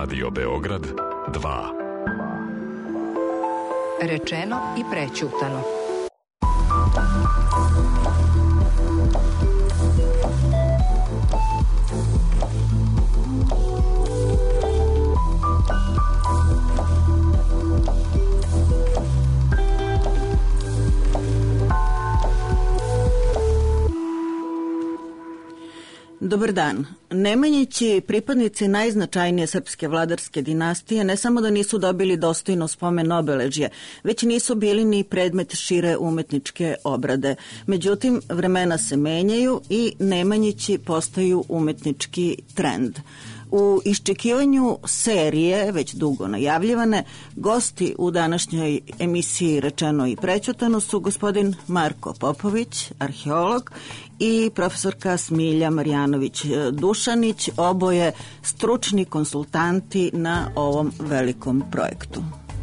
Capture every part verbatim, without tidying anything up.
Radio Beograd dva. Rečeno i prećutano. Dobar dan. Nemanjići pripadnici najznačajnije srpske vladarske dinastije ne samo da nisu dobili dostojno spomen obeležje, već nisu bili ni predmet šire umetničke obrade. Međutim, vremena se menjaju i Nemanjići postaju umetnički trend. U iščekivanju serije, već dugo najavljivane, gosti u današnjoj emisiji Rečeno i prećutano su gospodin Marko Popović, arheolog, i profesorka Smilja Marjanović-Dušanić, oboje stručni konsultanti na ovom velikom projektu.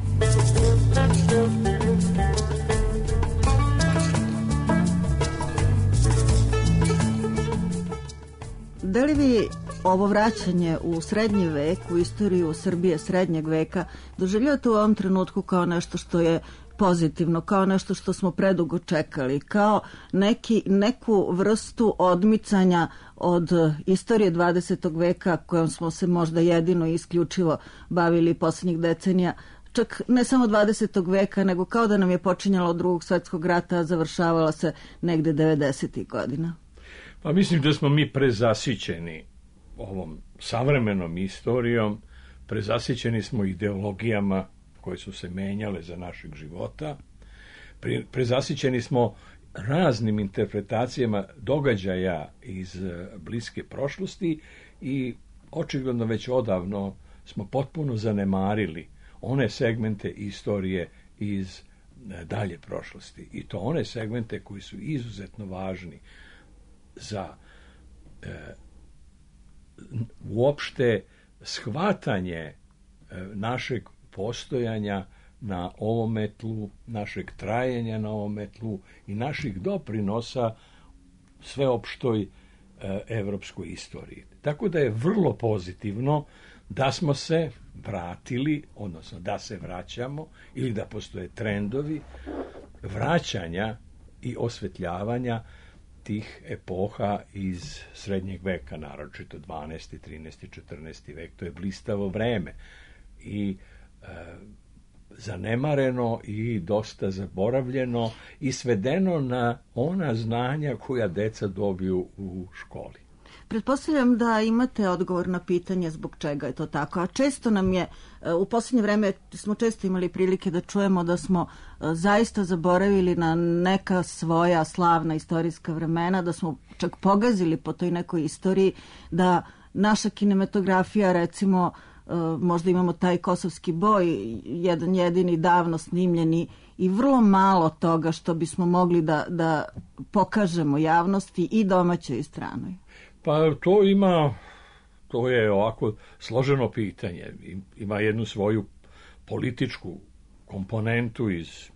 Da li vi ovo vraćanje u srednji vek, u istoriju Srbije srednjeg veka, doživljavate u ovom trenutku kao nešto što je pozitivno, kao nešto što smo predugo čekali, kao neki, neku vrstu odmicanja od istorije dvadesetog veka kojom smo se možda jedino i isključivo bavili poslednjih decenija, čak ne samo dvadesetog veka, nego kao da nam je počinjalo od Drugog svetskog rata, a završavala se negde devedesetih godina? Pa mislim da smo mi prezasićeni ovom savremenom istorijom, prezasićeni smo ideologijama koje su se menjale za našeg života, Pre, prezasićeni smo raznim interpretacijama događaja iz bliske prošlosti i očigledno već odavno smo potpuno zanemarili one segmente istorije iz dalje prošlosti. I to one segmente koji su izuzetno važni za e, uopšte shvatanje e, našeg postojanja na ovome tlu, našeg trajanja na ovome tlu i naših doprinosa sveopštoj e, evropskoj istoriji. Tako da je vrlo pozitivno da smo se vratili, odnosno da se vraćamo ili da postoje trendovi vraćanja i osvetljavanja tih epoha iz srednjeg veka, naročito dvanaesti, trinaesti, četrnaesti vek. To je blistavo vreme i e, zanemareno i dosta zaboravljeno i svedeno na ona znanja koja deca dobiju u školi. Pretpostavljam da imate odgovor na pitanje zbog čega je to tako, a često nam je, u posljednje vreme smo često imali prilike da čujemo da smo zaista zaboravili na neka svoja slavna istorijska vremena, da smo čak pogazili po toj nekoj istoriji, da naša kinematografija, recimo, možda imamo taj Kosovski boj, jedan jedini davno snimljeni i vrlo malo toga što bismo mogli da, da pokažemo javnosti i domaćoj i stranoj. Pa to ima, to je ovako složeno pitanje. Ima jednu svoju političku komponentu iz,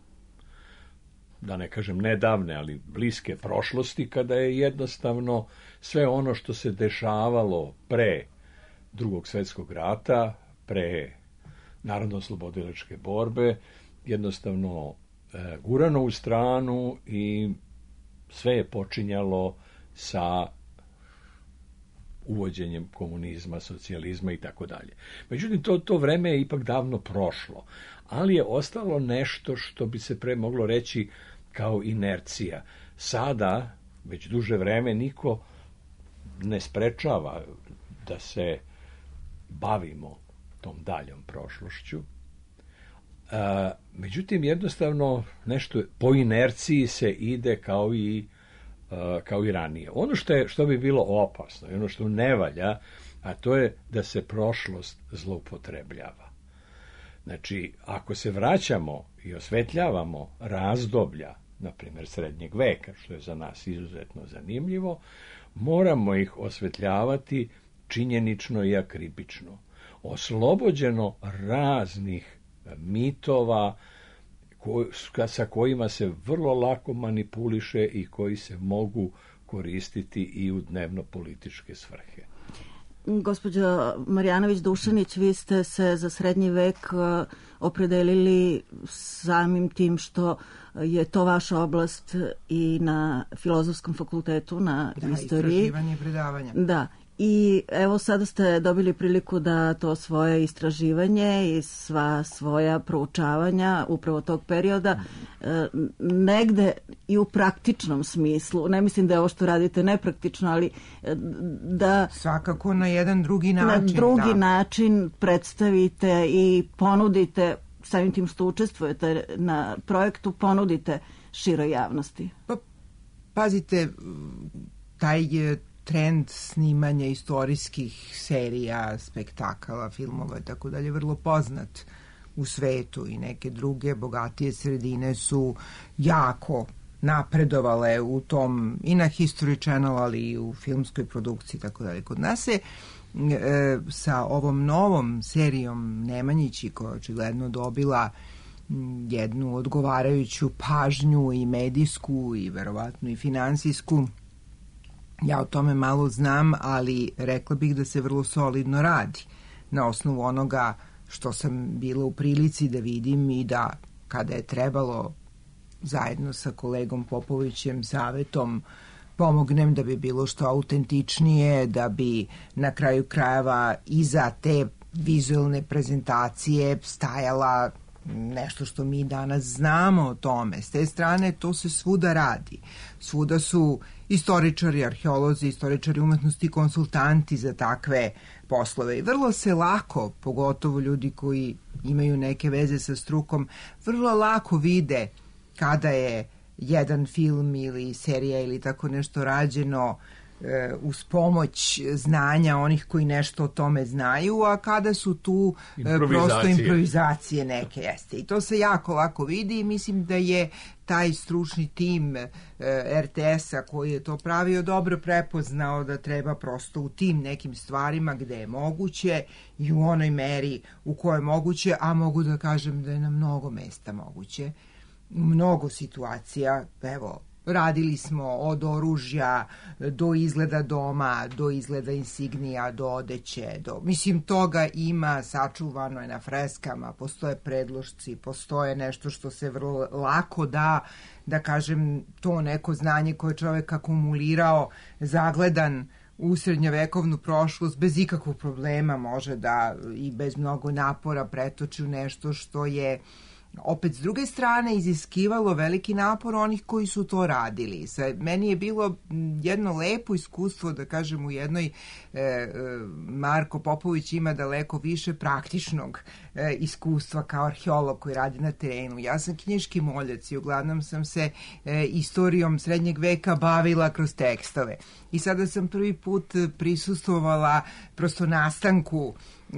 da ne kažem nedavne, ali bliske prošlosti, kada je jednostavno sve ono što se dešavalo pre Drugog svjetskog rata, pre narodno-oslobodilačke borbe, jednostavno e, gurano u stranu i sve je počinjalo sa uvođenjem komunizma, socijalizma i tako dalje. Međutim, to, to vreme je ipak davno prošlo, ali je ostalo nešto što bi se pre moglo reći kao inercija. Sada, već duže vreme, niko ne sprečava da se bavimo tom daljom prošlošću. A, međutim, jednostavno nešto po inerciji se ide kao i kao i ranije. Ono što, je, što bi bilo opasno i ono što ne valja, a to je da se prošlost zloupotrebljava. Znači, ako se vraćamo i osvetljavamo razdoblja, na primjer srednjeg veka, što je za nas izuzetno zanimljivo, moramo ih osvetljavati činjenično i akribično, oslobođeno raznih mitova Ko, sa kojima se vrlo lako manipuliše i koji se mogu koristiti i u dnevno-političke svrhe. Gospođo Marjanović-Dušanić, vi ste se za srednji vek opredelili samim tim što je to vaša oblast i na Filozofskom fakultetu, na da, istoriji. Istraživanje i predavanje. Da. I evo sada ste dobili priliku da to svoje istraživanje i sva svoja proučavanja upravo tog perioda e, negde i u praktičnom smislu, ne mislim da je ovo što radite nepraktično, ali da svakako na jedan drugi način, na drugi da. način predstavite i ponudite, samim tim što učestvujete na projektu, ponudite široj javnosti. Pa, pazite, taj je trend snimanja istorijskih serija, spektakala, filmova i tako dalje vrlo poznat u svetu i neke druge bogatije sredine su jako napredovale u tom i na History Channel, ali i u filmskoj produkciji i tako dalje. Kod nas se e, sa ovom novom serijom Nemanjići, koja je očigledno dobila jednu odgovarajuću pažnju i medijsku i verovatno i finansijsku, ja o tome malo znam, ali rekla bih da se vrlo solidno radi na osnovu onoga što sam bila u prilici da vidim i da kada je trebalo zajedno sa kolegom Popovićem savetom pomognem da bi bilo što autentičnije, da bi na kraju krajeva iza te vizualne prezentacije stajala nešto što mi danas znamo o tome. S te strane to se svuda radi. Svuda su istoričari, arheolozi, istoričari umetnosti, konsultanti za takve poslove. I vrlo se lako, pogotovo ljudi koji imaju neke veze sa strukom, vrlo lako vide kada je jedan film ili serija ili tako nešto rađeno e, uz pomoć znanja onih koji nešto o tome znaju, a kada su tu e, prosto improvizacije neke. Jeste. I to se jako lako vidi i mislim da je taj stručni tim e, er te esa koji je to pravio dobro prepoznao da treba prosto u tim nekim stvarima gde je moguće i u onoj meri u kojoj je moguće, a mogu da kažem da je na mnogo mesta moguće, u mnogo situacija, evo, radili smo od oružja do izgleda doma, do izgleda insignija, do odeće, do, mislim, toga ima, sačuvano je na freskama, postoje predlošci, postoje nešto što se vrlo lako da, da kažem, to neko znanje koje čovek akumulirao, zagledan u srednjovekovnu prošlost, bez ikakvog problema može da i bez mnogo napora pretoči u nešto što je opet, s druge strane, iziskivalo veliki napor onih koji su to radili. Sa, meni je bilo jedno lepo iskustvo, da kažem, u jednoj e, e, Marko Popović ima daleko više praktičnog e, iskustva kao arheolog koji radi na terenu. Ja sam knjiški moljac i uglavnom sam se e, istorijom srednjeg veka bavila kroz tekstove. I sada sam prvi put prisustvovala prosto nastanku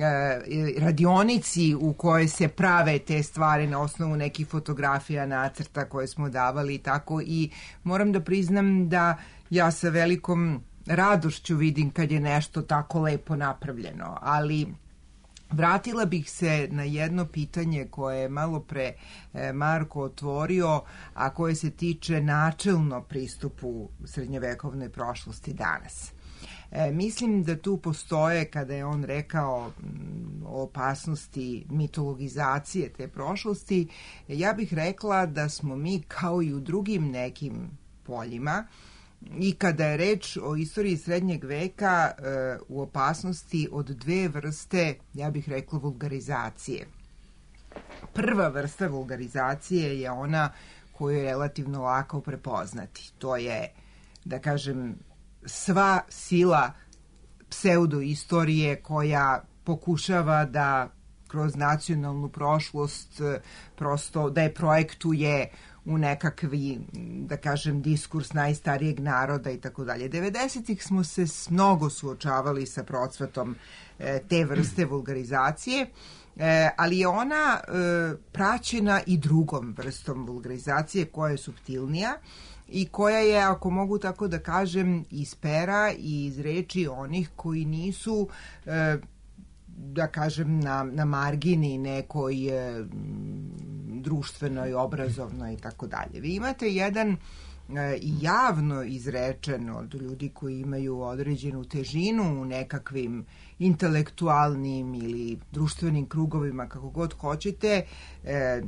radionici u kojoj se prave te stvari na osnovu nekih fotografija, nacrta koje smo davali i tako, i moram da priznam da ja sa velikom radošću vidim kad je nešto tako lepo napravljeno, ali vratila bih se na jedno pitanje koje je malo pre Marko otvorio, a koje se tiče načelno pristupu srednjovekovnoj prošlosti danas. E, mislim da tu postoje, kada je on rekao m, o opasnosti mitologizacije te prošlosti, ja bih rekla da smo mi kao i u drugim nekim poljima i kada je reč o istoriji srednjeg veka e, u opasnosti od dve vrste, ja bih rekla, vulgarizacije. Prva vrsta vulgarizacije je ona koju je relativno lako prepoznati. To je, da kažem, sva sila pseudoistorije koja pokušava da kroz nacionalnu prošlost prosto da je projektuje u nekakvi, da kažem, diskurs najstarijeg naroda i tako dalje. devedesetih smo se mnogo suočavali sa procvatom e, te vrste vulgarizacije, e, ali je ona e, praćena i drugom vrstom vulgarizacije koja je suptilnija i koja je, ako mogu tako da kažem, iz pera i iz reči onih koji nisu, e, da kažem, na, na margini nekoj e, društvenoj, obrazovnoj i tako dalje. Vi imate jedan i javno izrečen od ljudi koji imaju određenu težinu u nekakvim intelektualnim ili društvenim krugovima, kako god hoćete, e,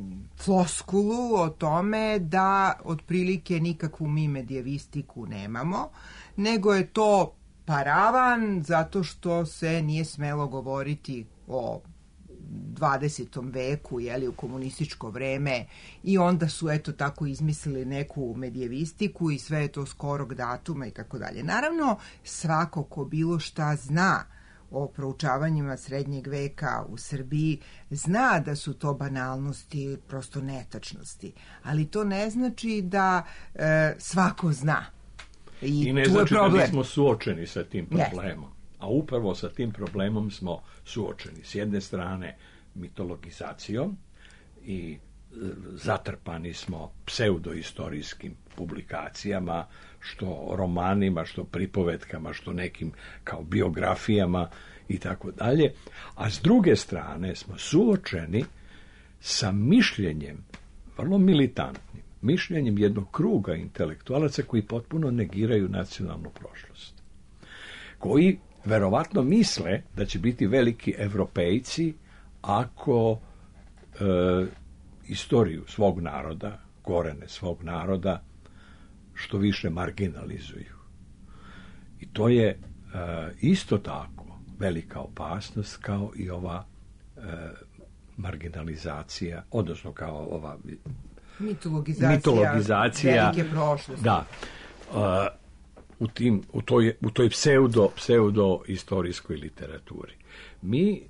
floskulu o tome da otprilike nikakvu mi medijevistiku nemamo, nego je to paravan zato što se nije smelo govoriti o dvadesetom veku, jeli, u komunističko vreme, i onda su eto tako izmislili neku medijevistiku i sve je to skorog datuma i tako dalje. Naravno, svako ko bilo šta zna o proučavanjima srednjeg veka u Srbiji zna da su to banalnosti, prosto netačnosti, ali to ne znači da e, svako zna. I, I ne znači da nismo suočeni sa tim problemom. Yes. A upravo sa tim problemom smo suočeni. S jedne strane mitologizacijom i zatrpani smo pseudoistorijskim publikacijama, što romanima, što pripovetkama, što nekim kao biografijama i tako dalje. A s druge strane smo suočeni sa mišljenjem, vrlo militantnim, mišljenjem jednog kruga intelektualaca koji potpuno negiraju nacionalnu prošlost. Koji verovatno misle da će biti veliki evropejci ako e, istoriju svog naroda, korene svog naroda, što više marginalizuju. I to je e, isto tako velika opasnost kao i ova e, marginalizacija, odnosno kao ova mitologizacija, mitologizacija velike prošlosti. Da. E, u, tim, u toj, u toj pseudo, pseudo istorijskoj literaturi. Mi e,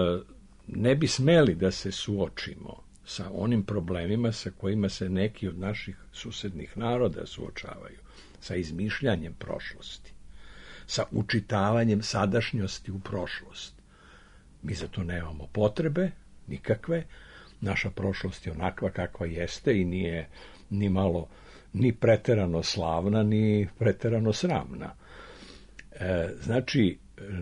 ne bi smeli da se suočimo sa onim problemima sa kojima se neki od naših susednih naroda suočavaju, sa izmišljanjem prošlosti, sa učitavanjem sadašnjosti u prošlost. Mi za to nemamo potrebe, nikakve. Naša prošlost je onakva kakva jeste i nije ni malo ni preterano slavna, ni preterano sramna. E, znači,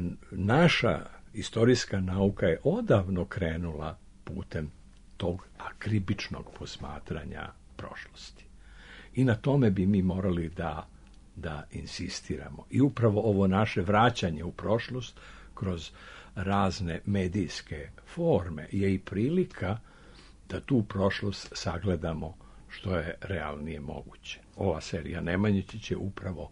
naša istorijska nauka je odavno krenula putem tog akribičnog posmatranja prošlosti. I na tome bi mi morali da, da insistiramo. I upravo ovo naše vraćanje u prošlost kroz razne medijske forme je i prilika da tu prošlost sagledamo što je realnije moguće. Ova serija Nemanjići će upravo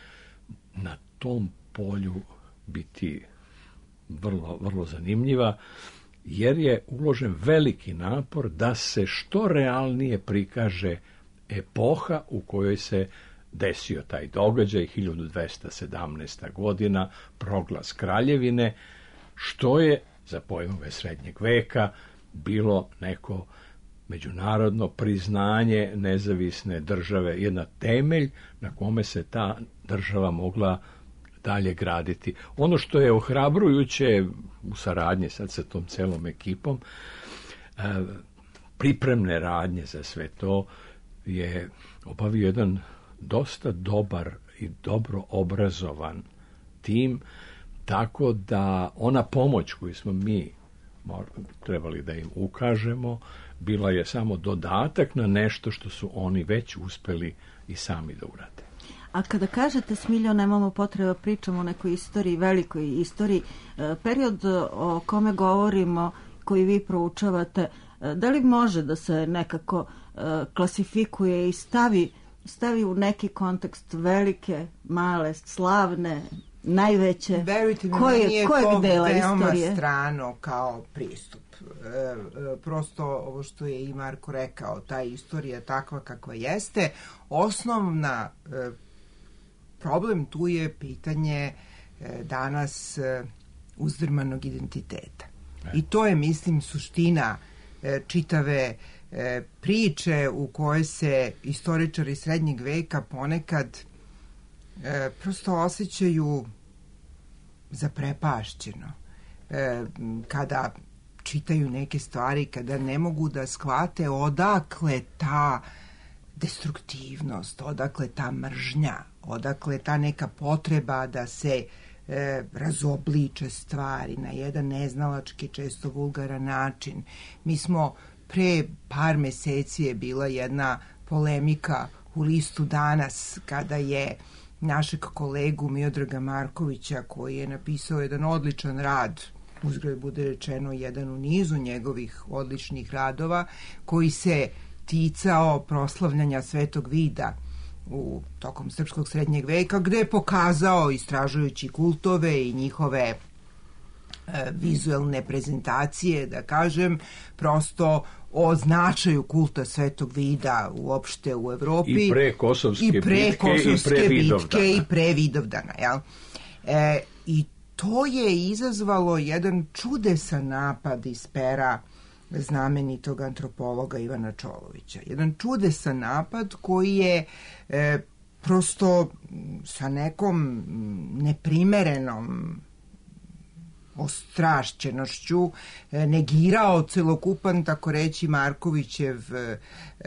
na tom polju biti vrlo, vrlo zanimljiva, jer je uložen veliki napor da se što realnije prikaže epoha u kojoj se desio taj događaj, hiljadu dvesta sedamnaesta godina, proglas kraljevine, što je za pojmove srednjeg veka bilo neko međunarodno priznanje nezavisne države, jedna temelj na kome se ta država mogla dalje graditi. Ono što je ohrabrujuće u saradnji sad sa tom celom ekipom, pripremne radnje za sve to je obavio jedan dosta dobar i dobro obrazovan tim, tako da ona pomoć koju smo mi trebali da im ukažemo bila je samo dodatak na nešto što su oni već uspeli i sami da urade. A kada kažete, Smiljo, nemamo potreba pričamo o nekoj istoriji, velikoj istoriji, period o kome govorimo, koji vi proučavate, da li može da se nekako klasifikuje i stavi, stavi u neki kontekst velike, male, slavne, najveće? Verujte mi, koje, nije kojeg to dela veoma istorije? strano kao pristup. E, e, prosto ovo što je i Marko rekao, ta istorija takva kakva jeste, osnovna e, problem tu je pitanje e, danas e, uzdrmanog identiteta. E. I to je, mislim, suština e, čitave e, priče u kojoj se istoričari srednjeg veka ponekad e, prosto osjećaju zaprepašćeno e, kada čitaju neke stvari, kada ne mogu da shvate odakle ta destruktivnost, odakle ta mržnja, odakle ta neka potreba da se e, razobliče stvari na jedan neznalački, često vulgaran način. Mi smo pre par meseci je bila jedna polemika u listu Danas, kada je našeg kolegu Miodraga Markovića, koji je napisao jedan odličan rad, uzgled bude rečeno jedan u nizu njegovih odličnih radova, koji se ticao proslavljanja Svetog Vida u tokom srpskog srednjeg veka, gde je pokazao, istražujući kultove i njihove e, vizuelne prezentacije, da kažem, prosto o značaju kulta Svetog Vida uopšte u Evropi. I pre Kosovske, i pre bitke, Kosovske i pre Vidovdana. bitke i pre Vidovdana. Jel? E, I to je izazvalo jedan čudesan napad iz pera znamenitog antropologa Ivana Čolovića. Jedan čudesan napad koji je e, prosto sa nekom neprimerenom ostrašćenošću e, negirao celokupan, tako reći, Markovićev e,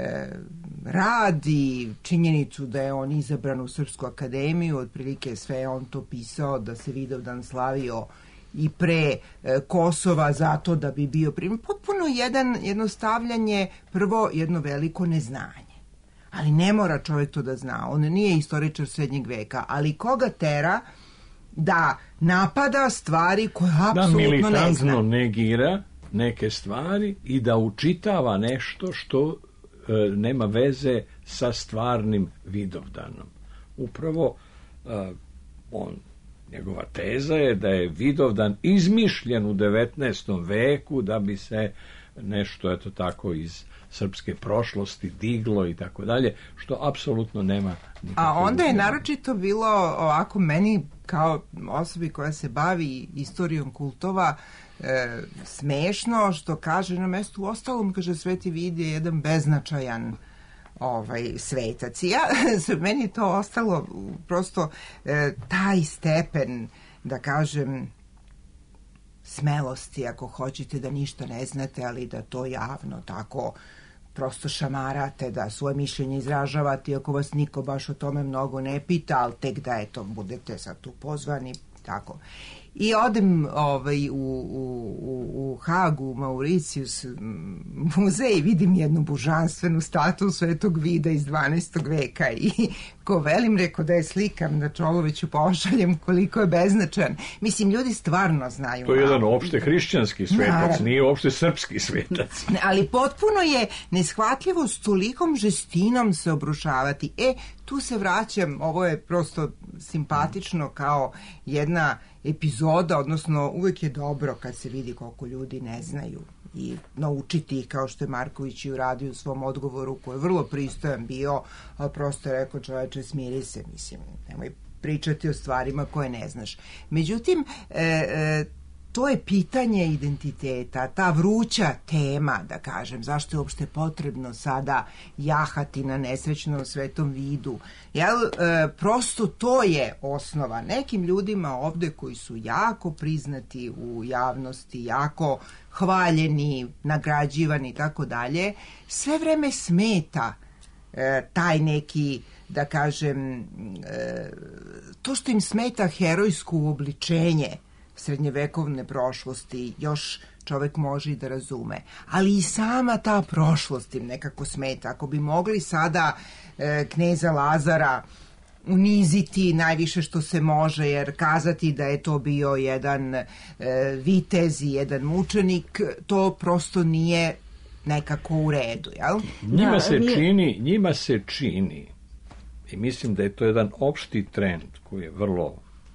rad i činjenicu da je on izabran u Srpsku akademiju, otprilike sve je on to pisao da se Vidovdan slavio i pre e, Kosova zato da bi bio primjer. Potpuno jedan, jednostavljanje, prvo jedno veliko neznanje. Ali ne mora čovjek to da zna. On nije istoričar srednjeg veka, ali koga tera da napada stvari koje apsolutno ne zna. Da militantno negira neke stvari i da učitava nešto što e, nema veze sa stvarnim Vidovdanom. Upravo e, on njegova teza je da je Vidovdan izmišljen u devetnaestom veku da bi se nešto, eto tako, iz srpske prošlosti diglo i tako dalje, što apsolutno nema nikakvog. A onda je naročito bilo ovako meni kao osobi koja se bavi istorijom kultova e, smešno što kaže na mestu, uostalom, kaže, Sveti Vid je jedan beznačajan ovaj svetac. I ja, meni je to ostalo prosto e, taj stepen, da kažem, smelosti, ako hoćete, da ništa ne znate, ali da to javno tako prosto šamarate, da svoje mišljenje izražavate, iako vas niko baš o tome mnogo ne pita, ali tek da eto, budete sad tu pozvani, tako. I odem ovaj, u, u, u, u Hagu, u Mauricius muzej, vidim jednu božanstvenu statu Svetog Vida iz dvanaestog veka i ko velim, reko da je slikam, da Čoloviću pošaljem koliko je beznačajan. Mislim, ljudi stvarno znaju. To je jedan opšte hrišćanski svetac, naravno, nije opšte srpski svetac. Ali potpuno je neshvatljivo s tolikom žestinom se obrušavati. E, tu se vraćam, ovo je prosto simpatično kao jedna epizoda, odnosno uvek je dobro kad se vidi koliko ljudi ne znaju i naučiti ih, kao što je Marković i uradio u svom odgovoru, koji je vrlo pristojan bio, ali prosto je rekao, čoveče, smiri se, mislim, nemoj pričati o stvarima koje ne znaš. Međutim, e, e, to je pitanje identiteta, ta vruća tema, da kažem, zašto je uopšte potrebno sada jahati na nesrećnom Svetom Vidu. Jel, e, prosto to je osnova. Nekim ljudima ovde koji su jako priznati u javnosti, jako hvaljeni, nagrađivani i tako dalje, sve vreme smeta e, taj neki, da kažem, e, to što im smeta herojsko uobličenje srednjevekovne prošlosti, još čovek može i da razume. Ali i sama ta prošlost im nekako smeta. Ako bi mogli sada e, kneza Lazara uniziti najviše što se može, jer kazati da je to bio jedan e, vitez i jedan mučenik, to prosto nije nekako u redu, jel? Njima se čini, njima se čini, i mislim da je to jedan opšti trend koji je vrlo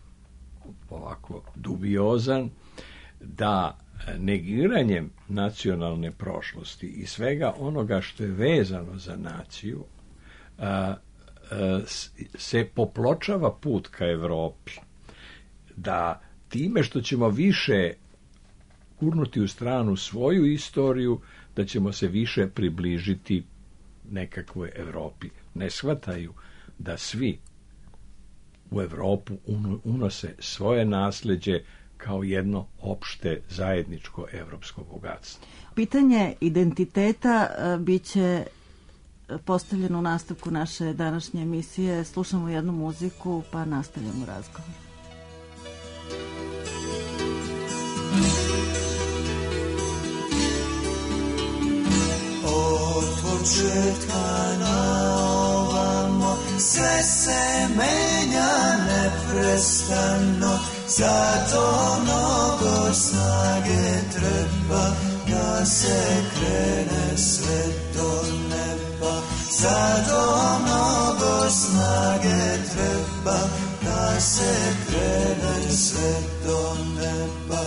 ovako dubiozan, da negiranjem nacionalne prošlosti i svega onoga što je vezano za naciju a, a, se popločava put ka Evropi. Da time što ćemo više gurnuti u stranu svoju istoriju, da ćemo se više približiti nekakvoj Evropi. Ne shvataju da svi u Evropu unose svoje nasleđe kao jedno opšte zajedničko evropsko bogatstvo. Pitanje identiteta biće postavljeno u nastavku naše današnje emisije. Slušamo jednu muziku pa nastavljamo razgovor. Od početka na ovam sve se menja neprestano, zato mnogo snage treba da se krene sve do neba. Zato mnogo snage treba da se krene sve do neba.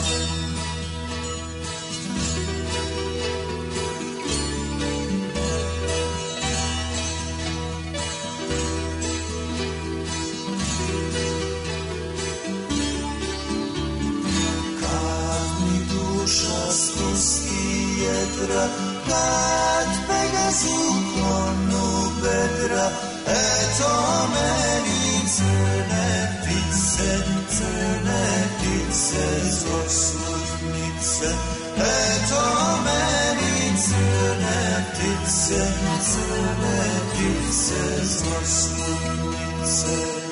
Duša spusti jedra, kad Pegazu klonu bedra, eto meni crne ptice, crne ptice zloslutnice, eto meni crne ptice, crne ptice zloslutnice.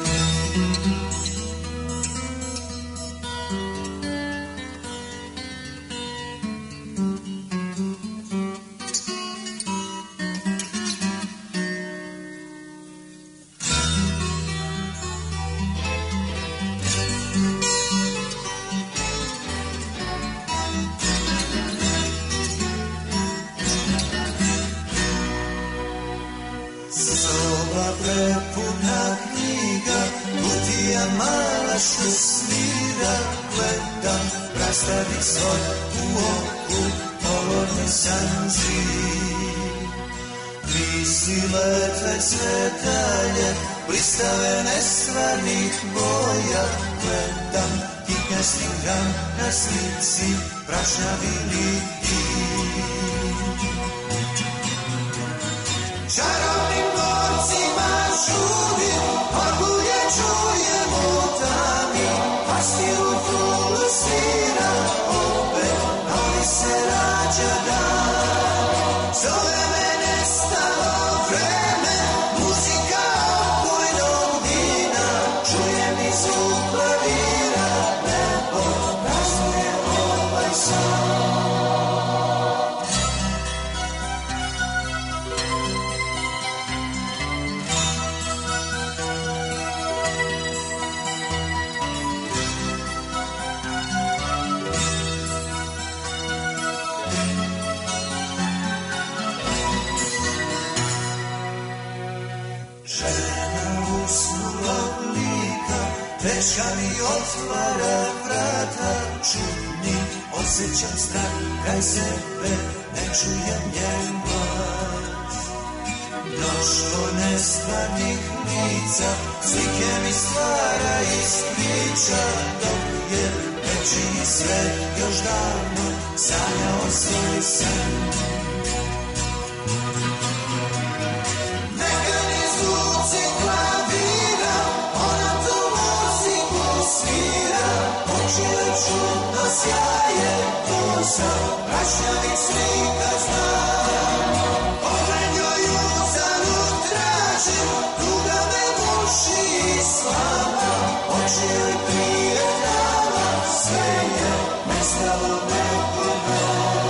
Prepuna knjiga, kutija mala što svira, gledam, prastavi zor u oku, polovni san živ. Misli lete sve dalje, blistave nestvarnih boja, gledam, kignjasti gram na slici, prašnjavi lidi. Čarobnim gorcima žudim, orgulje čujem u tami, pastiru fulu svira, opet novi se rađa dan. Zove me nestalo vreme, muzika opojnog vina, čujem i zvuk klavira, nebo praznuje ovaj san. Teška mi otvara vrata, čudni, osjećam strah kraj sebe, ne čujem njen glas. Mnoštvo nestvarnih lica, slike mi stvara iz priča, dok je nečiji svet još davno sanjao svoj san. Mekani zvuci klavira, ona tu svira, oči čudno sjaje, tu sam prašnjavih slika znam. Pogled joj uzalud tražim, tuga me muši i slama, oči joj prije dala, sve je nestalo nekoga.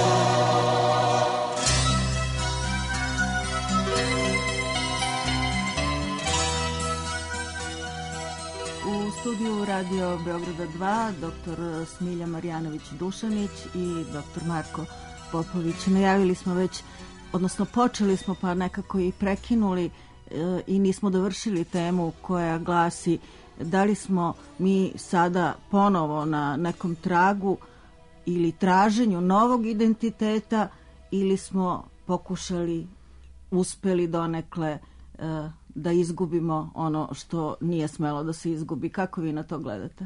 U studiju Radio Beograda dva doktor Smilja Marjanović-Dušanić i doktor Marko Popović. Najavili smo već, odnosno počeli smo pa nekako i prekinuli e, i nismo dovršili temu koja glasi da li smo mi sada ponovo na nekom tragu ili traženju novog identiteta ili smo pokušali, uspeli donekle e, da izgubimo ono što nije smelo da se izgubi. Kako vi na to gledate?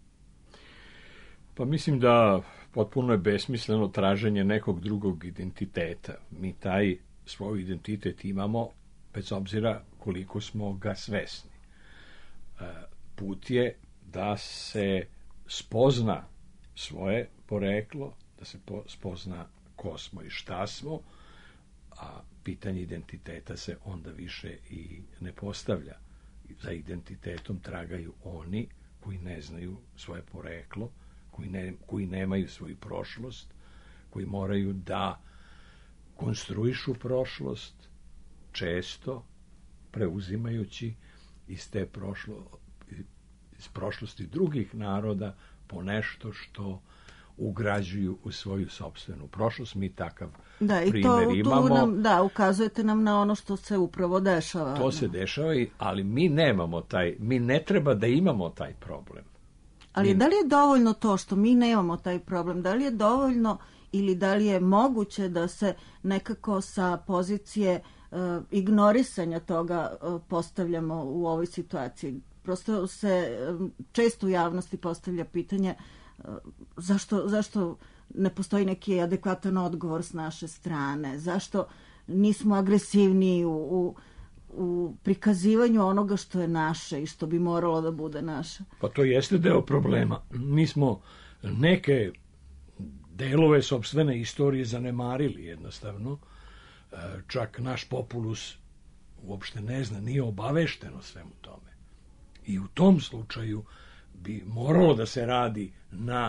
Pa mislim da potpuno je besmisleno traženje nekog drugog identiteta. Mi taj svoj identitet imamo bez obzira koliko smo ga svesni. Put je da se spozna svoje poreklo, da se spozna ko smo i šta smo, a pitanje identiteta se onda više i ne postavlja. Za identitetom tragaju oni koji ne znaju svoje poreklo, koji, ne, koji nemaju svoju prošlost, koji moraju da konstruišu prošlost, često preuzimajući iz te prošlo, iz prošlosti drugih naroda po nešto što ugrađuju u svoju sopstvenu prošlost. Mi takav da, i primjer to, imamo. Nam, da, ukazujete nam na ono što se upravo dešava. To se dešava, ali mi nemamo taj, mi ne treba da imamo taj problem. Ali da li je dovoljno to što mi nemamo taj problem? Da li je dovoljno ili da li je moguće da se nekako sa pozicije uh, ignorisanja toga uh, postavljamo u ovoj situaciji? Prosto se um, često u javnosti postavlja pitanje uh, zašto, zašto ne postoji neki adekvatan odgovor s naše strane? Zašto nismo agresivniji u, u u prikazivanju onoga što je naše i što bi moralo da bude naše? Pa to jeste deo problema. Mi smo neke delove sopstvene istorije zanemarili jednostavno. Čak naš populus uopšte ne zna, nije obavešten o svemu tome. I u tom slučaju bi moralo da se radi na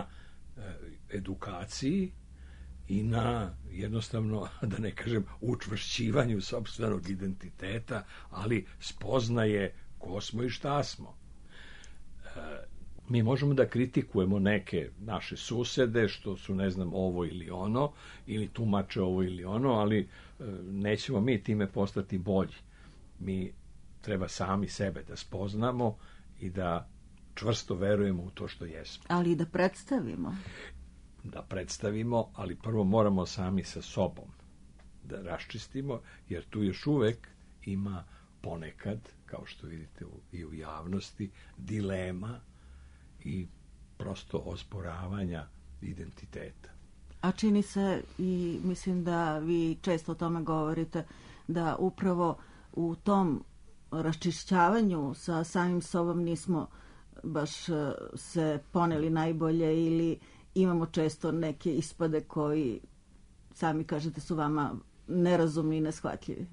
edukaciji i na jednostavno, da ne kažem, učvršćivanju sopstvenog identiteta, ali spoznaje ko smo i šta smo. E, mi možemo da kritikujemo neke naše susede, što su, ne znam, ovo ili ono, ili tumače ovo ili ono, ali e, nećemo mi time postati bolji. Mi treba sami sebe da spoznamo i da čvrsto verujemo u to što jesmo. Ali i da predstavimo. Da predstavimo, ali prvo moramo sami sa sobom da raščistimo, jer tu još uvek ima ponekad, kao što vidite i u javnosti, dilema i prosto osporavanja identiteta. A čini se, i mislim da vi često o tome govorite, da upravo u tom raščišćavanju sa samim sobom nismo baš se poneli najbolje ili imamo često neke ispade koji, sami kažete, su vama nerazumni i neshvatljivi.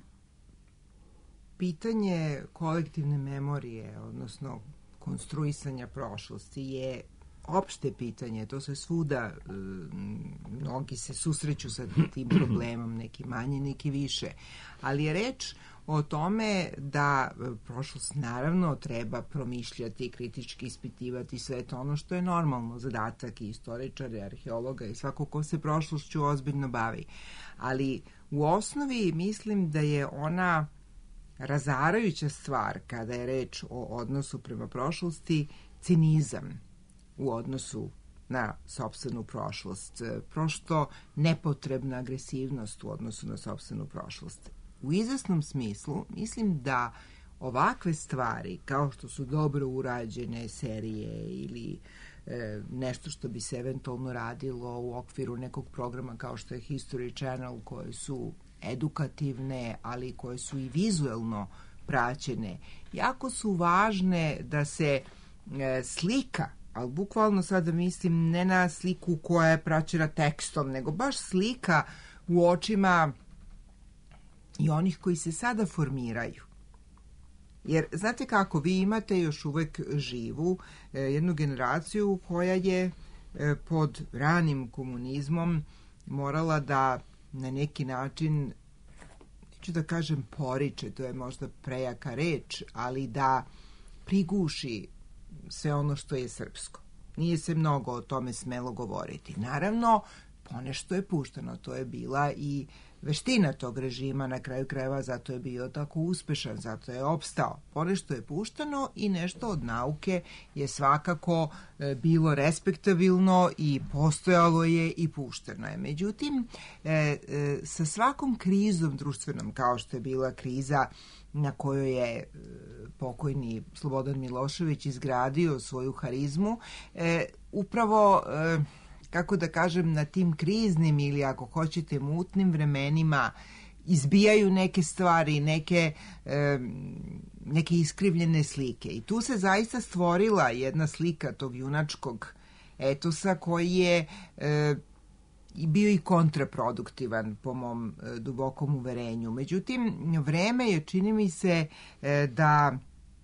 Pitanje kolektivne memorije, odnosno konstruisanja prošlosti, je opšte pitanje. To se svuda, mnogi se susreću sa tim problemom, neki manje, neki više. Ali je reč o tome da prošlost naravno treba promišljati, kritički ispitivati, sve to ono što je normalno, zadatak i istoričara, arheologa i svako ko se prošlošću ozbiljno bavi. Ali u osnovi mislim da je ona razarajuća stvar kada je reč o odnosu prema prošlosti, cinizam u odnosu na sopstvenu prošlost, prosto nepotrebna agresivnost u odnosu na sopstvenu prošlost. U izvesnom smislu mislim da ovakve stvari, kao što su dobro urađene serije ili e, nešto što bi se eventualno radilo u okviru nekog programa kao što je History Channel, koje su edukativne, ali koje su i vizuelno praćene, jako su važne da se e, slika, ali bukvalno sada mislim ne na sliku koja je praćena tekstom, nego baš slika u očima i onih koji se sada formiraju. Jer, znate kako, vi imate još uvek živu eh, jednu generaciju koja je eh, pod ranim komunizmom morala da na neki način, neću da kažem poriče, to je možda prejaka reč, ali da priguši sve ono što je srpsko. Nije se mnogo o tome smelo govoriti. Naravno, ponešto je pušteno, to je bila i veština tog režima, na kraju krajeva, zato je bio tako uspešan, zato je opstao. Ponešto je pušteno i nešto od nauke je svakako e, bilo respektabilno i postojalo je i pušteno je. Međutim, e, e, sa svakom krizom društvenom, kao što je bila kriza na kojoj je e, pokojni Slobodan Milošević izgradio svoju harizmu, e, upravo e, kako da kažem, na tim kriznim ili ako hoćete mutnim vremenima izbijaju neke stvari, neke, e, neke iskrivljene slike. I tu se zaista stvorila jedna slika tog junačkog etosa koji je e, bio i kontraproduktivan po mom e, dubokom uverenju. Međutim, vreme je, čini mi se, e, da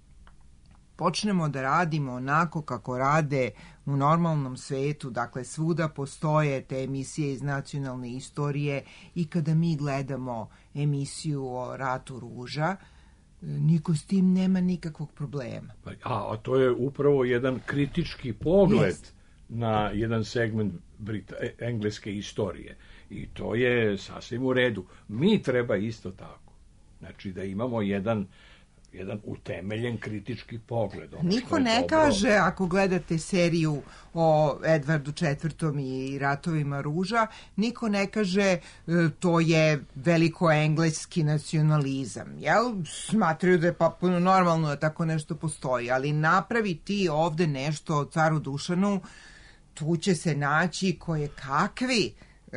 počnemo da radimo onako kako rade u normalnom svetu, dakle svuda postoje te emisije iz nacionalne istorije i kada mi gledamo emisiju o ratu ruža, niko s tim nema nikakvog problema. A, a to je upravo jedan kritički pogled Jest. na jedan segment Brita, engleske istorije. I to je sasvim u redu. Mi treba isto tako. Znači da imamo jedan jedan utemeljen kritički pogled. Ono Niko ne dobro. kaže, ako gledate seriju o Edvardu četvrtom i ratovima ruža, niko ne kaže e, to je veliko engleski nacionalizam. Jel? Smatraju da je potpuno normalno da tako nešto postoji, ali napravi ti ovde nešto o caru Dušanu, tu će se naći koje kakvi e,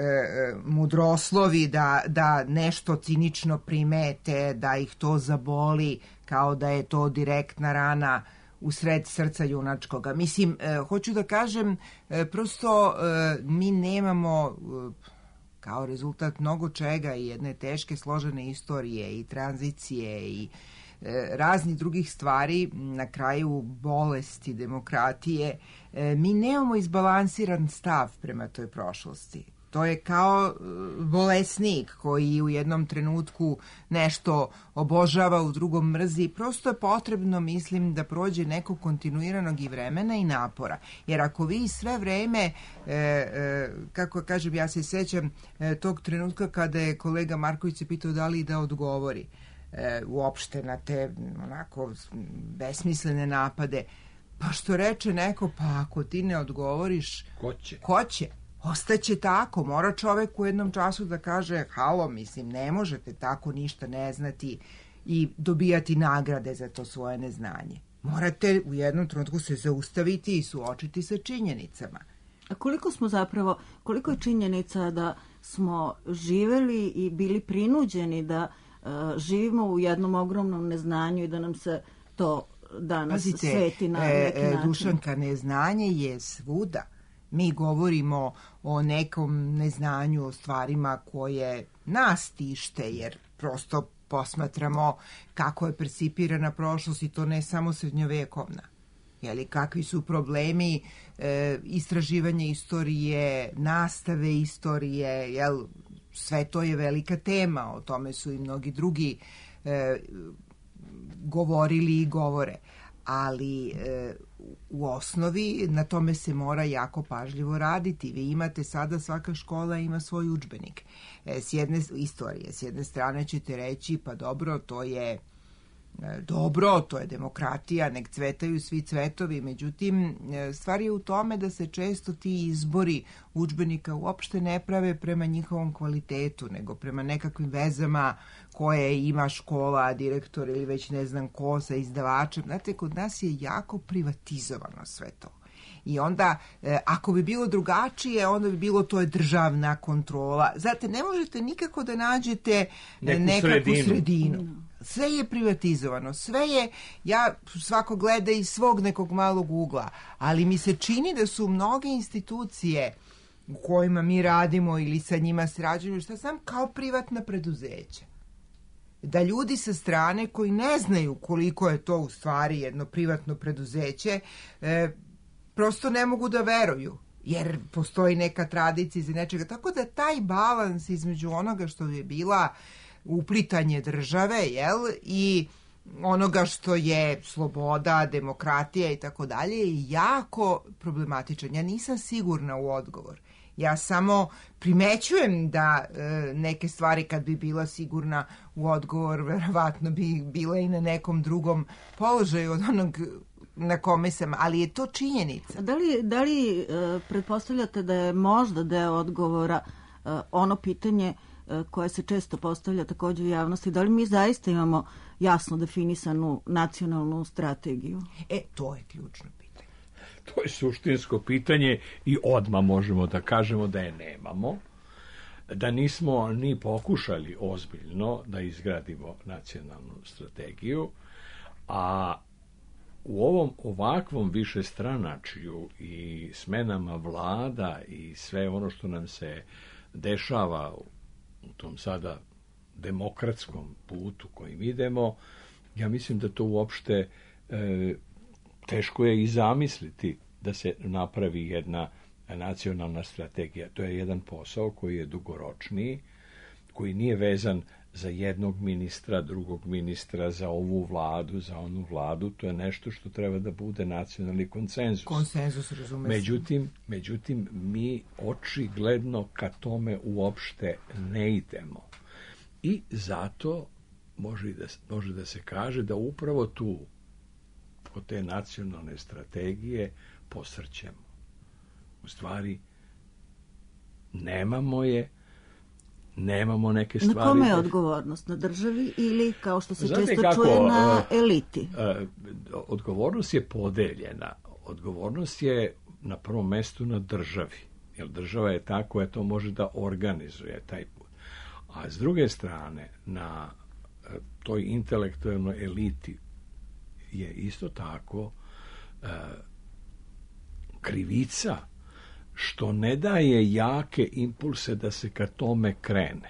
mudroslovi da, da nešto cinično primete, da ih to zaboli, kao da je to direktna rana u sred srca junačkoga. Mislim, e, hoću da kažem, e, prosto e, mi nemamo e, kao rezultat mnogo čega i jedne teške složene istorije i tranzicije i e, raznih drugih stvari, na kraju bolesti demokratije, e, mi nemamo izbalansiran stav prema toj prošlosti. To je kao bolesnik koji u jednom trenutku nešto obožava, u drugom mrzi. Prosto je potrebno, mislim, da prođe nekog kontinuiranog i vremena i napora. Jer ako vi sve vreme, e, e, kako kažem, ja se sećam e, tog trenutka kada je kolega Marković se pitao da li da odgovori e, uopšte na te onako besmislene napade. Pa što reče neko, pa ako ti ne odgovoriš, Ko će? Ko će? Ostaće tako, mora čovek u jednom času da kaže halo, mislim, ne možete tako ništa ne znati i dobijati nagrade za to svoje neznanje. Morate u jednom trenutku se zaustaviti i suočiti sa činjenicama. A koliko smo zapravo, koliko je činjenica da smo živeli i bili prinuđeni da uh, živimo u jednom ogromnom neznanju i da nam se to danas Pazite, sveti na e, neki e, način? Dušanka, neznanje je svuda. Mi govorimo o nekom neznanju, o stvarima koje nas tište, jer prosto posmatramo kako je percipirana prošlost i to ne samo srednjovekovna. Jeli, kakvi su problemi e, istraživanja istorije, nastave istorije, jel, sve to je velika tema, o tome su i mnogi drugi e, govorili i govore. Ali e, u osnovi na tome se mora jako pažljivo raditi. Vi imate sada, svaka škola ima svoj udžbenik. E, s jedne istorije, s jedne strane ćete reći, pa dobro, to je e, dobro, to je demokratija, nek cvetaju svi cvetovi, međutim, e, stvar je u tome da se često ti izbori udžbenika uopšte ne prave prema njihovom kvalitetu, nego prema nekakvim vezama koje ima škola, direktor ili već ne znam ko sa izdavačem. Znate, kod nas je jako privatizovano sve to. I onda, e, ako bi bilo drugačije, onda bi bilo to je državna kontrola. Znate, ne možete nikako da nađete Neku nekakvu sredinu. sredinu. Sve je privatizovano, sve je, ja svako gleda iz svog nekog malog ugla, ali mi se čini da su mnoge institucije u kojima mi radimo ili sa njima srađujemo, šta sam, kao privatna preduzeća. Da ljudi sa strane koji ne znaju koliko je to u stvari jedno privatno preduzeće, e, prosto ne mogu da veruju, jer postoji neka tradicija iz nečega. Tako da taj balans između onoga što je bila uplitanje države, jel, i onoga što je sloboda, demokratija i tako dalje, je jako problematičan. Ja nisam sigurna u odgovor. Ja samo primećujem da e, neke stvari, kad bi bila sigurna u odgovor, verovatno bi bila i na nekom drugom položaju od onog na kome sam, ali je to činjenica. Da li, da li e, pretpostavljate da je možda deo odgovora e, ono pitanje e, koje se često postavlja također u javnosti, da li mi zaista imamo jasno definisanu nacionalnu strategiju? E, to je ključno pitanje. To je suštinsko pitanje i odmah možemo da kažemo da je nemamo, da nismo ni pokušali ozbiljno da izgradimo nacionalnu strategiju, a u ovom ovakvom višestranačju i smenama vlada i sve ono što nam se dešava u tom sada demokratskom putu kojim idemo, ja mislim da to uopšte e, teško je i zamisliti da se napravi jedna nacionalna strategija. To je jedan posao koji je dugoročniji, koji nije vezan za jednog ministra, drugog ministra, za ovu vladu, za onu vladu, to je nešto što treba da bude nacionalni konsenzus. Konsenzus, razume se. Međutim, međutim, mi očigledno ka tome uopšte ne idemo. I zato može, i da, može da se kaže da upravo tu, kod te nacionalne strategije, posrćemo. U stvari, nemamo je, nemamo neke stvari... Na kome je odgovornost? Na državi ili, kao što se Znate često kako, čuje, na uh, eliti? Uh, odgovornost je podeljena. Odgovornost je na prvom mestu na državi. Jer država je ta koja to može da organizuje taj put. A s druge strane, na uh, toj intelektualnoj eliti je isto tako uh, krivica što ne daje jake impulse da se ka tome krene.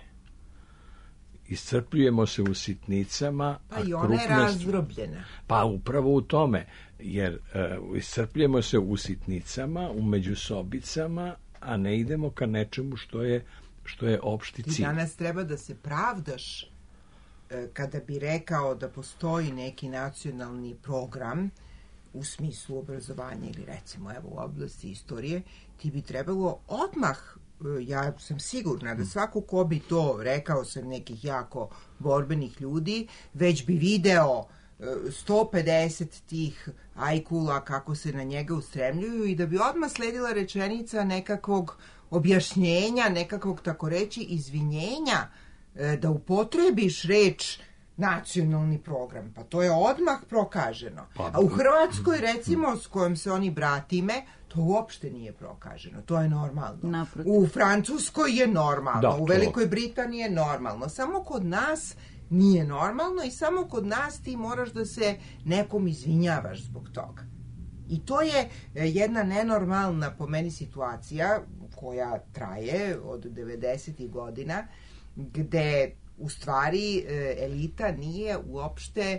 Iscrpljujemo se u sitnicama. Pa i ona je razdrobljena. Pa upravo u tome, jer uh, iscrpljujemo se u sitnicama, u međusobicama, a ne idemo ka nečemu što je, što je opšti cilj. Ti danas treba da se pravdaš uh, kada bi rekao da postoji neki nacionalni program u smislu obrazovanja ili recimo evo u oblasti istorije, ti bi trebalo odmah, ja sam sigurna da svako ko bi to rekao sam nekih jako borbenih ljudi, već bi video sto pedeset tih ajkula kako se na njega ustremljuju i da bi odmah sledila rečenica nekakvog objašnjenja, nekakvog tako reći izvinjenja da upotrebiš reč nacionalni program. Pa to je odmah prokaženo. A u Hrvatskoj, recimo, s kojom se oni bratime, to uopšte nije prokaženo. To je normalno. Naprotiv. U Francuskoj je normalno. Da, u Velikoj Britaniji je normalno. Samo kod nas nije normalno i samo kod nas ti moraš da se nekom izvinjavaš zbog toga. I to je jedna nenormalna, po meni, situacija koja traje od devedesetih godina, gde u stvari elita nije uopšte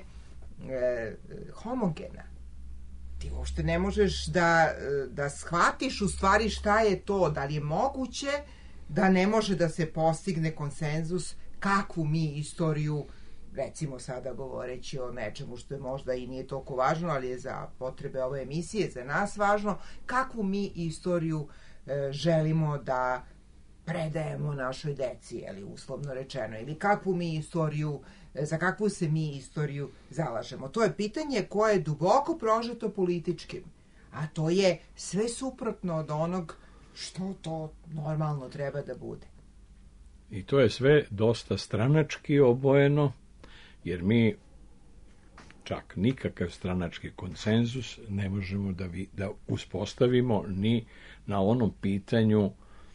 e, homogena. Ti uopšte ne možeš da, da shvatiš u stvari šta je to, da li je moguće da ne može da se postigne konsenzus kakvu mi istoriju, recimo sada govoreći o nečemu što je možda i nije toliko važno, ali je za potrebe ove emisije, za nas važno, kakvu mi istoriju e, želimo da predajemo našoj deci, ili uslovno rečeno, ili kakvu mi istoriju, za kakvu se mi istoriju zalažemo. To je pitanje koje je duboko prožeto političkim, a to je sve suprotno od onog što to normalno treba da bude. I to je sve dosta stranački obojeno, jer mi čak nikakav stranački konsenzus ne možemo da, vi, da uspostavimo ni na onom pitanju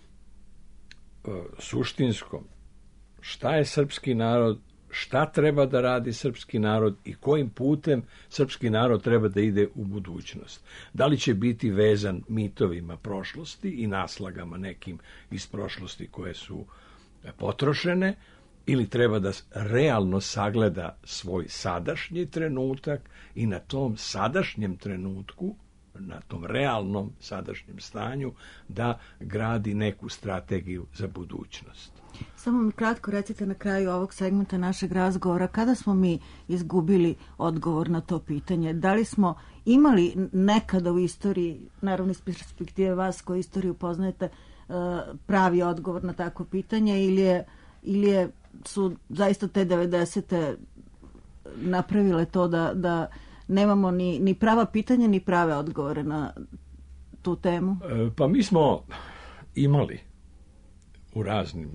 suštinskom, šta je srpski narod, šta treba da radi srpski narod i kojim putem srpski narod treba da ide u budućnost. Da li će biti vezan mitovima prošlosti i naslagama nekim iz prošlosti koje su potrošene, ili treba da realno sagleda svoj sadašnji trenutak i na tom sadašnjem trenutku, na tom realnom sadašnjem stanju, da gradi neku strategiju za budućnost. Samo mi kratko recite na kraju ovog segmenta našeg razgovora, kada smo mi izgubili odgovor na to pitanje? Da li smo imali nekada u istoriji, naravno iz perspektive vas koji istoriju poznajete, pravi odgovor na takvo pitanje, ili je, ili je su zaista te devedesete napravile to da, da nemamo ni, ni prava pitanja, ni prave odgovore na tu temu? E, pa mi smo imali u raznim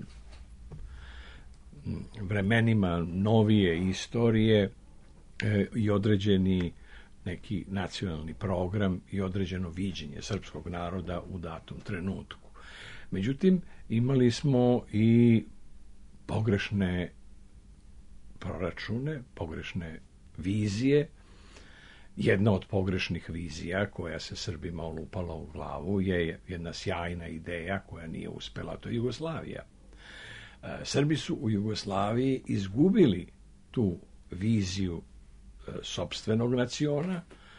vremenima novije istorije e, i određeni neki nacionalni program i određeno viđenje srpskog naroda u datom trenutku. Međutim, imali smo i pogrešne proračune, pogrešne vizije. Jedna od pogrešnih vizija koja se Srbima olupala u glavu je jedna sjajna ideja koja nije uspela, to je Jugoslavija. Srbi su u Jugoslaviji izgubili tu viziju sopstvenog naciona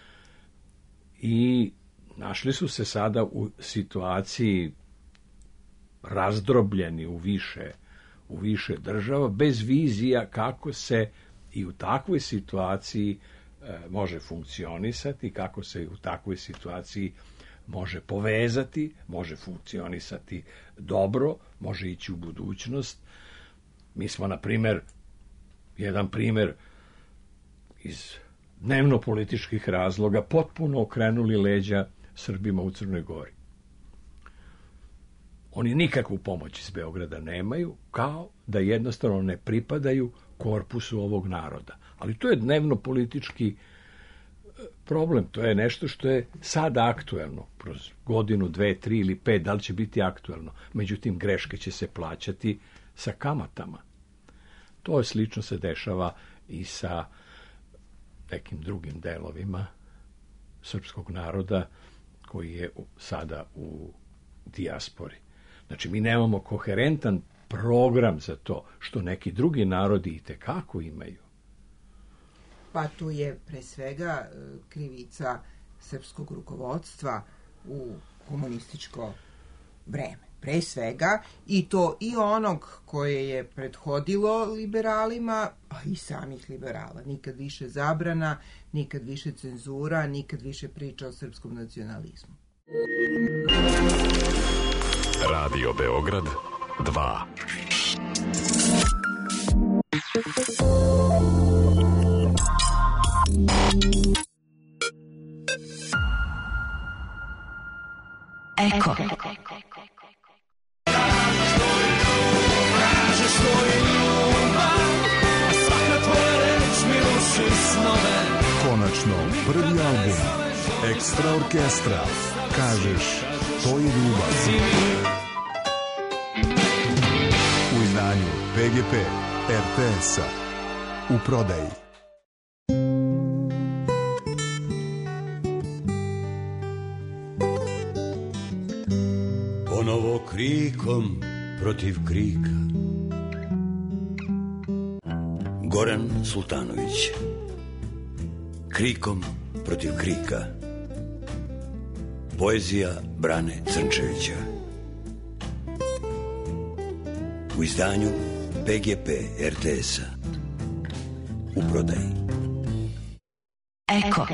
i našli su se sada u situaciji razdrobljeni u više, u više država, bez vizija kako se i u takvoj situaciji e, može funkcionisati, kako se u takvoj situaciji može povezati, može funkcionisati dobro, može ići u budućnost. Mi smo, na primer, jedan primer iz dnevno-političkih razloga potpuno okrenuli leđa Srbima u Crnoj Gori. Oni nikakvu pomoć iz Beograda nemaju, kao da jednostavno ne pripadaju korpusu ovog naroda. Ali to je dnevno-politički problem, to je nešto što je sad aktuelno, kroz godinu, dve, tri ili pet, da li će biti aktuelno. Međutim, greške će se plaćati sa kamatama. To je slično se dešava i sa nekim drugim delovima srpskog naroda koji je sada u dijaspori. Znači, mi nemamo koherentan program za to, što neki drugi narodi itekako imaju. Pa tu je pre svega krivica srpskog rukovodstva u komunističko vreme. Pre svega, i to i onog koje je prethodilo liberalima, a i samih liberala. Nikad više zabrana, nikad više cenzura, nikad više priča o srpskom nacionalizmu. Radio Beograd dva. Eko. Konačno, prvi album Ekstra orkestra. Kažeš, to je ljubav. U izdanju P G P R T S-a. U prodaji. Ponovo krikom protiv krika. Goran Sultanović. Krikom protiv krika. Poezija Brane Crnčevića. U izdanju P G P R T S-a. U prodaji. Eko.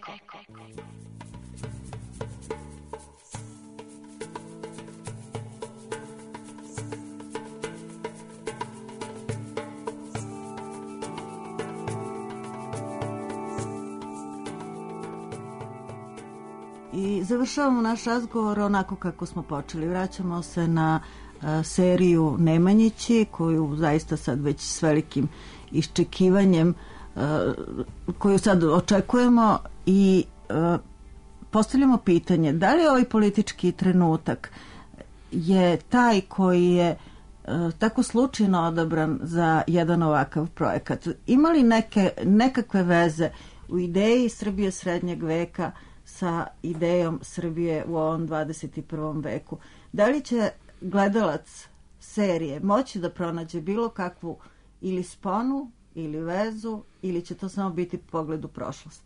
I završavamo naš razgovor onako kako smo počeli. Vraćamo se na uh, seriju Nemanjići, koju zaista sad već s velikim iščekivanjem uh, koju sad očekujemo i uh, postavljamo pitanje da li ovaj politički trenutak je taj koji je uh, tako slučajno odabran za jedan ovakav projekat. Ima li neke, nekakve veze u ideji Srbije srednjeg veka sa idejom Srbije u ovom dvadeset i prvom veku? Da li će gledalac serije moći da pronađe bilo kakvu ili sponu ili vezu, ili će to samo biti pogled u prošlost?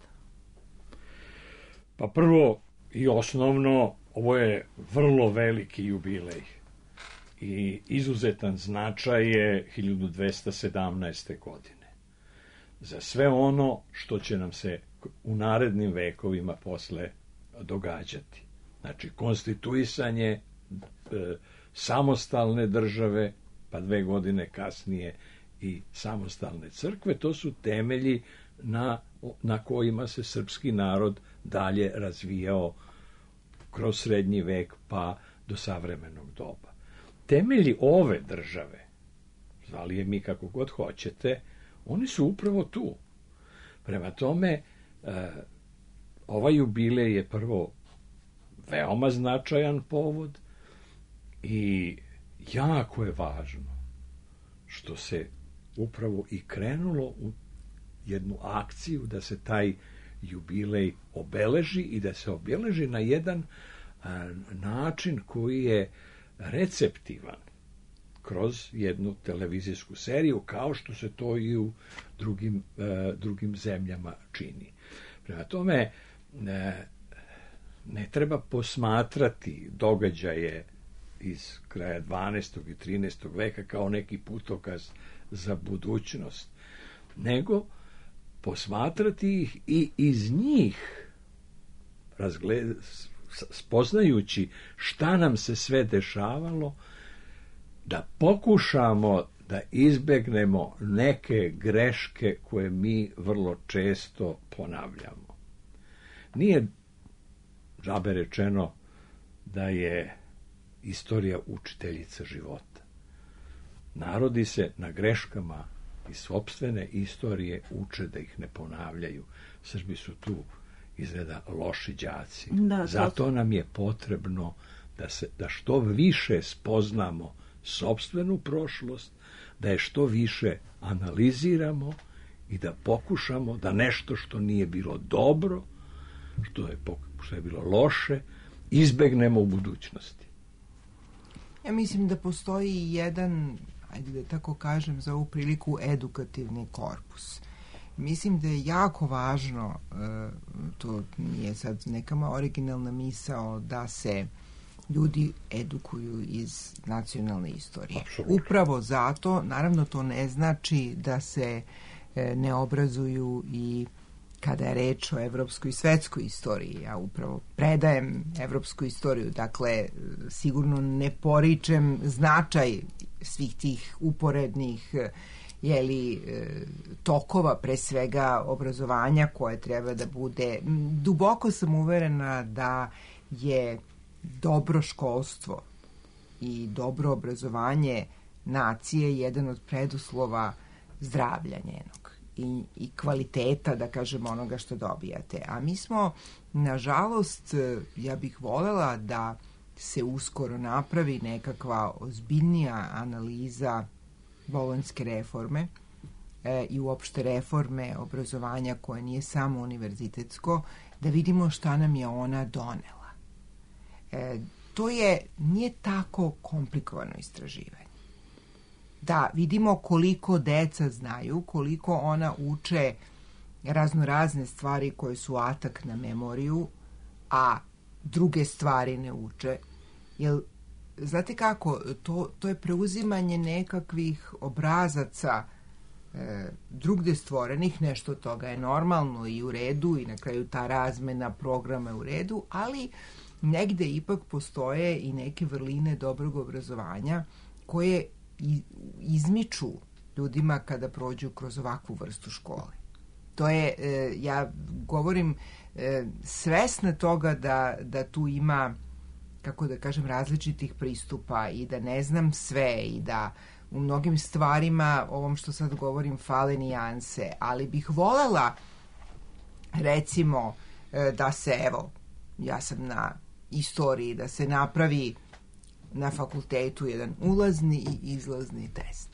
Pa prvo i osnovno, ovo je vrlo veliki jubilej i izuzetan značaj je hiljadu dvesta sedamnaeste. godine. Za sve ono što će nam se u narednim vekovima posle događati. Znači, konstituisanje e, samostalne države, pa dve godine kasnije i samostalne crkve, to su temelji na, na kojima se srpski narod dalje razvijao kroz srednji vek pa do savremenog doba. Temelji ove države, zvali je mi kako god hoćete, oni su upravo tu. Prema tome, e, ovaj jubilej je prvo veoma značajan povod i jako je važno što se upravo i krenulo u jednu akciju da se taj jubilej obeleži i da se obeleži na jedan a, način koji je receptivan kroz jednu televizijsku seriju, kao što se to i u drugim, e, drugim zemljama čini. Prema tome, ne, ne treba posmatrati događaje iz kraja dvanaestog i trinaestog veka kao neki putokaz za budućnost, nego posmatrati ih i iz njih, razgled, spoznajući šta nam se sve dešavalo, da pokušamo da izbegnemo neke greške koje mi vrlo često ponavljamo. Nije džabe rečeno da je istorija učiteljica života. Narodi se na greškama iz sopstvene istorije uče da ih ne ponavljaju. Srbi su tu izgleda loši đaci. Da, Zato nam je potrebno da, se, da što više spoznamo sopstvenu prošlost, da je što više analiziramo i da pokušamo da nešto što nije bilo dobro, što je, što je bilo loše, izbegnemo u budućnosti. Ja mislim da postoji jedan, ajde da tako kažem, za ovu priliku edukativni korpus. Mislim da je jako važno, to nije sad neka originalna misao, da se ljudi edukuju iz nacionalne istorije. Absolutno. Upravo zato, naravno to ne znači da se ne obrazuju i kada je reč o evropskoj i svetskoj istoriji. Ja upravo predajem evropsku istoriju, dakle sigurno ne poričem značaj svih tih uporednih jeli, tokova, pre svega obrazovanja koje treba da bude. Duboko sam uverena da je dobro školstvo i dobro obrazovanje nacije jedan od preduslova zdravlja njenog i, i kvaliteta, da kažem, onoga što dobijate. A mi smo, nažalost, ja bih volela da se uskoro napravi nekakva ozbiljnija analiza bolonjske reforme e, i uopšte reforme obrazovanja koje nije samo univerzitetsko, da vidimo šta nam je ona donela. E, to je, nije tako komplikovano istraživanje. Da vidimo koliko deca znaju, koliko ona uče raznorazne stvari koje su atak na memoriju, a druge stvari ne uče. Jer, znate kako, to, to je preuzimanje nekakvih obrazaca e, drugde stvorenih, nešto od toga je normalno i u redu i na kraju ta razmena programa je u redu, ali negde ipak postoje i neke vrline dobrog obrazovanja koje izmiču ljudima kada prođu kroz ovakvu vrstu škole. To je, e, ja govorim e, svesna toga da, da tu ima, kako da kažem, različitih pristupa i da ne znam sve i da u mnogim stvarima, ovom što sad govorim, fale nijanse, ali bih volela, recimo, e, da se, evo, ja sam na istoriji, da se napravi na fakultetu jedan ulazni i izlazni test.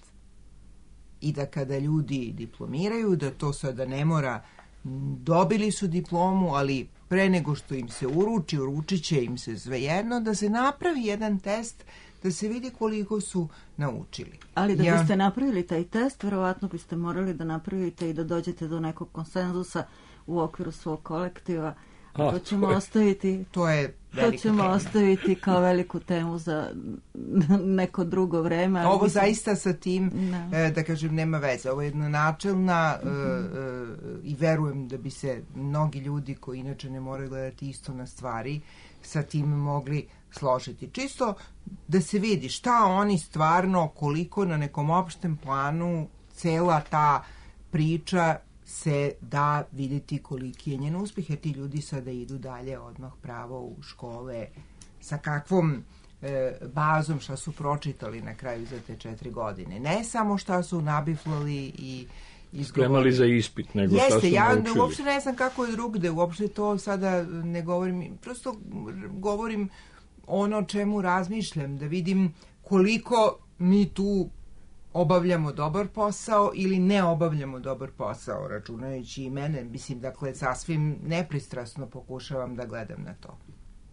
I da kada ljudi diplomiraju, da to sada ne mora, dobili su diplomu, ali pre nego što im se uruči, uručit će im se svejedno, da se napravi jedan test da se vidi koliko su naučili. Ali da ja... biste napravili taj test, verovatno biste morali da napravite i da dođete do nekog konsenzusa u okviru svog kolektiva. A, to ćemo to je, ostaviti to je to ćemo tema. ostaviti kao veliku temu za neko drugo vreme. Ali ovo mislim... zaista sa tim, ne. da kažem, nema veze. Ovo je jedna načelna mm-hmm. uh, uh, i verujem da bi se mnogi ljudi koji inače ne moraju gledati isto na stvari sa tim mogli složiti. Čisto da se vidi šta oni stvarno, koliko na nekom opštem planu cela ta priča se da vidjeti koliki je njen uspjeh, jer ti ljudi sada idu dalje odmah pravo u škole sa kakvom e, bazom, šta su pročitali na kraju za te četiri godine. Ne samo šta su nabiflali i izgovorili. Spremali za ispit, nego Jeste, šta su ja naučili. Uopšte ne znam kako je drugde, uopšte to sada ne govorim, prosto govorim ono o čemu razmišljam, da vidim koliko mi tu obavljamo dobar posao ili ne obavljamo dobar posao, računajući i mene. Mislim, dakle, sasvim nepristrasno pokušavam da gledam na to.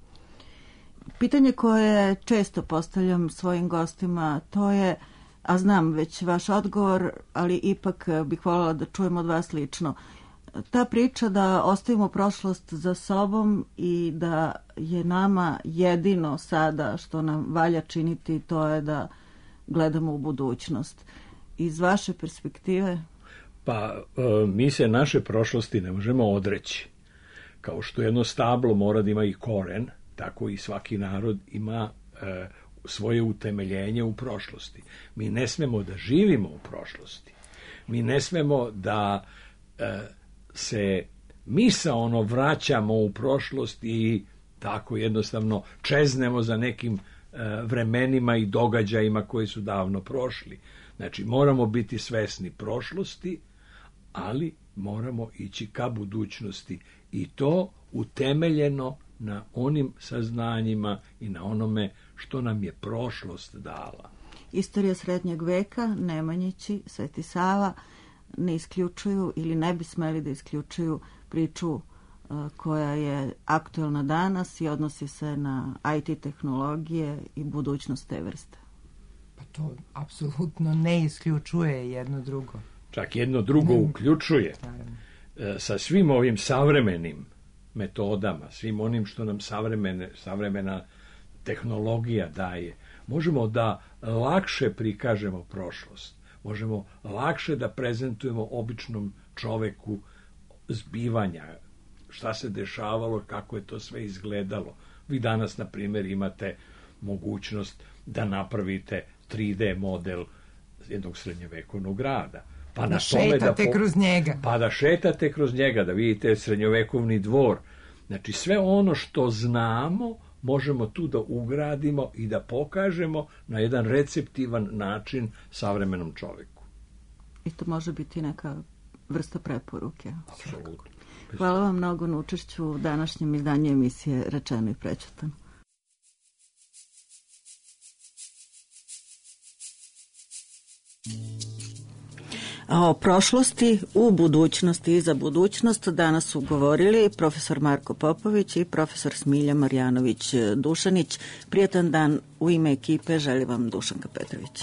Pitanje koje često postavljam svojim gostima, to je, a znam već vaš odgovor, ali ipak bih voljela da čujem od vas lično, ta priča da ostavimo prošlost za sobom i da je nama jedino sada što nam valja činiti, to je da gledamo u budućnost. Iz vaše perspektive? Pa mi se naše prošlosti ne možemo odreći. Kao što jedno stablo mora da ima i koren, tako i svaki narod ima e, svoje utemeljenje u prošlosti. Mi ne smemo da živimo u prošlosti. Mi ne smemo da e, se misaono vraćamo u prošlost i tako jednostavno čeznemo za nekim e, vremenima i događajima koji su davno prošli. Znači, moramo biti svesni prošlosti, ali moramo ići ka budućnosti i to utemeljeno na onim saznanjima i na onome što nam je prošlost dala. Istorija srednjeg veka, Nemanjići, Sveti Sava ne isključuju ili ne bi smeli da isključuju priču uh, koja je aktuelna danas i odnosi se na I T tehnologije i budućnost te vrste. Pa to apsolutno ne isključuje jedno drugo. Čak jedno drugo uključuje. Sa svim ovim savremenim metodama, svim onim što nam savremene, savremena tehnologija daje, možemo da lakše prikažemo prošlost. Možemo lakše da prezentujemo običnom čoveku zbivanja, šta se dešavalo, kako je to sve izgledalo. Vi danas, na primjer, imate mogućnost da napravite tri D model jednog srednjovekovnog grada. Pa da šetate da po... kroz njega. Pa da šetate kroz njega, da vidite srednjovekovni dvor. Znači, sve ono što znamo možemo tu da ugradimo i da pokažemo na jedan receptivan način savremenom čoveku. I to može biti neka vrsta preporuke. Apsolutno. Hvala vam mnogo na učešću u današnjem izdanju emisije Rečeno i prećutano. O prošlosti, u budućnosti i za budućnost danas su govorili profesor Marko Popović i profesor Smilja Marjanović-Dušanić. Prijatan dan, u ime ekipe želi vam Dušanka Petrović.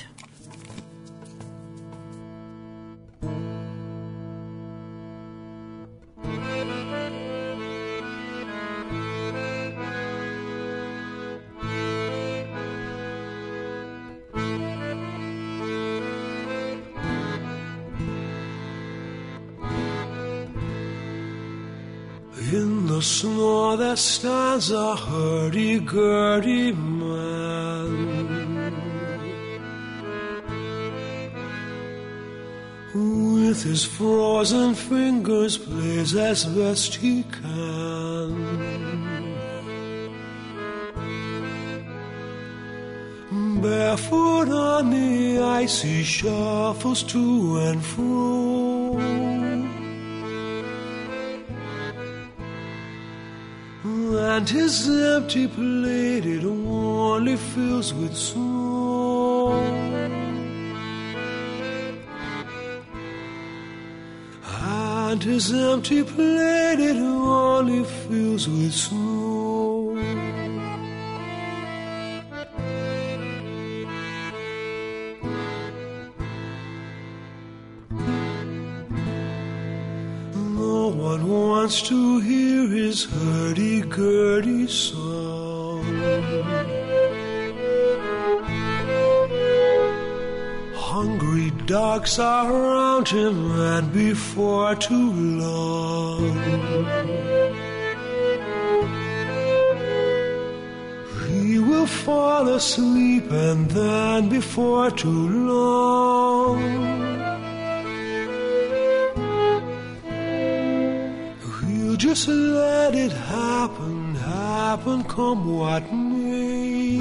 In the snow there stands a hurdy-gurdy man, who with his frozen fingers plays as best he can. Barefoot on the ice he shuffles to and fro, and his empty plate it only fills with snow. And his empty plate it only fills with snow. No one wants to hear his hurdy-gurdy song. Hungry dogs are around him, and before too long he will fall asleep, and then before too long he'll just let it happen, happen come what may.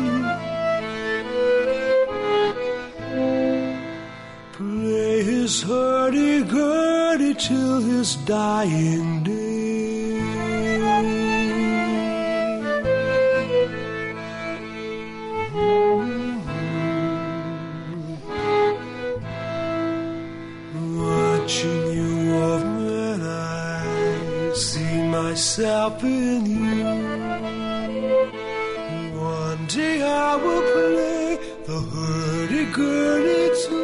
Play his hurdy-gurdy till his dying day. Watching you of men, I see myself in you. One day I will play the hurdy-gurdy too.